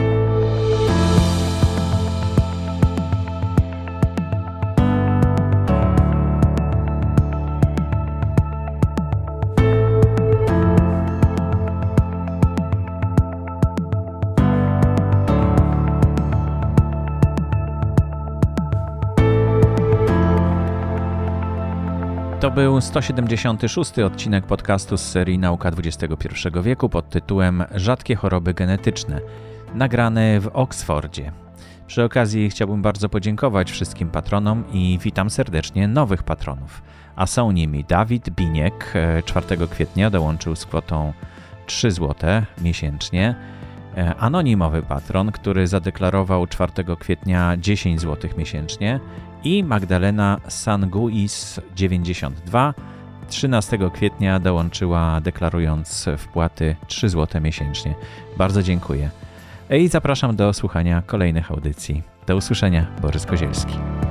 To był sto siedemdziesiąty szósty odcinek podcastu z serii Nauka dwudziestego pierwszego wieku pod tytułem Rzadkie choroby genetyczne, nagrany w Oksfordzie. Przy okazji chciałbym bardzo podziękować wszystkim patronom i witam serdecznie nowych patronów. A są nimi Dawid Biniek, czwartego kwietnia dołączył z kwotą trzy złote miesięcznie, anonimowy patron, który zadeklarował czwartego kwietnia dziesięć złotych miesięcznie i Magdalena Sanguis dziewięćdziesiąt dwa trzynastego kwietnia dołączyła, deklarując wpłaty trzy złote miesięcznie. Bardzo dziękuję. I zapraszam do słuchania kolejnych audycji. Do usłyszenia, Borys Kozielski.